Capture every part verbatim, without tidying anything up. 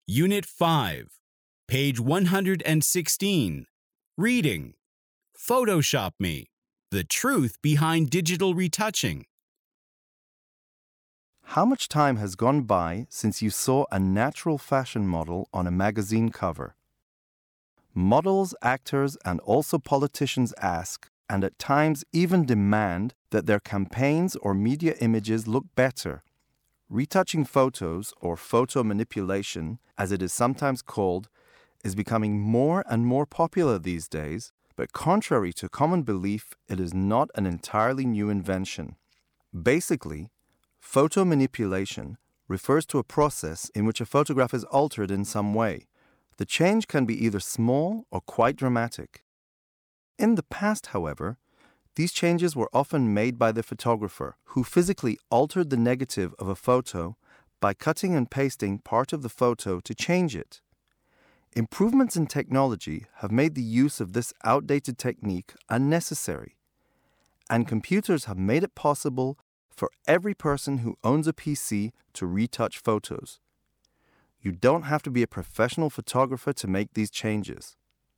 Unit five, page one hundred sixteen. Reading. Photoshop Me. The truth behind digital retouching. How much time has gone by since you saw a natural fashion model on a magazine cover? Models, actors, and also politicians ask, and at times even demand, that their campaigns or media images look better. Retouching photos, or photo manipulation, as it is sometimes called, is becoming more and more popular these days, but contrary to common belief, it is not an entirely new invention. Basically, photo manipulation refers to a process in which a photograph is altered in some way. The change can be either small or quite dramatic. In the past, however, these changes were often made by the photographer, who physically altered the negative of a photo by cutting and pasting part of the photo to change it. Improvements in technology have made the use of this outdated technique unnecessary, and computers have made it possible for every person who owns a P C to retouch photos. You don't have to be a professional photographer to make these changes.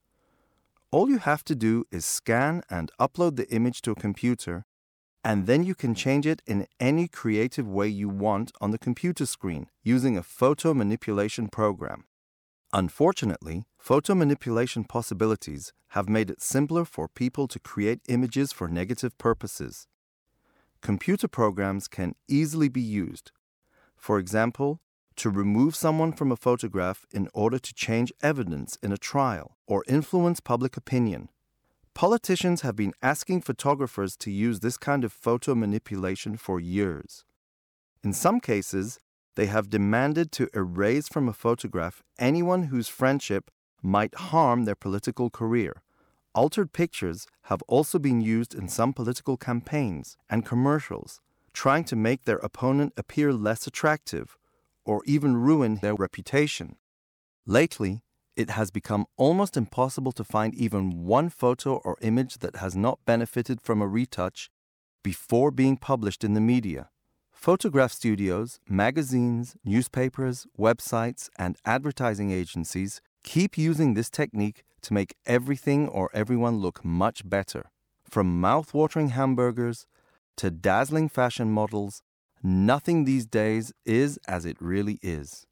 All you have to do is scan and upload the image to a computer, and then you can change it in any creative way you want on the computer screen using a photo manipulation program. Unfortunately, photo manipulation possibilities have made it simpler for people to create images for negative purposes. Computer programs can easily be used. For example, to remove someone from a photograph in order to change evidence in a trial or influence public opinion. Politicians have been asking photographers to use this kind of photo manipulation for years. In some cases, they have demanded to erase from a photograph anyone whose friendship might harm their political career. Altered pictures have also been used in some political campaigns and commercials, trying to make their opponent appear less attractive or even ruin their reputation. Lately, it has become almost impossible to find even one photo or image that has not benefited from a retouch before being published in the media. Photograph studios, magazines, newspapers, websites, and advertising agencies keep using this technique to make everything or everyone look much better. From mouth-watering hamburgers to dazzling fashion models, nothing these days is as it really is.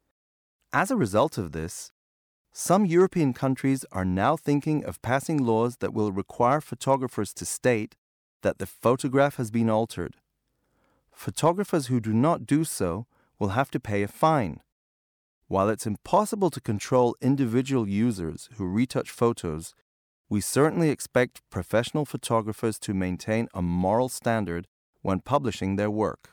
As a result of this, some European countries are now thinking of passing laws that will require photographers to state that the photograph has been altered. Photographers who do not do so will have to pay a fine. While it's impossible to control individual users who retouch photos, we certainly expect professional photographers to maintain a moral standard when publishing their work.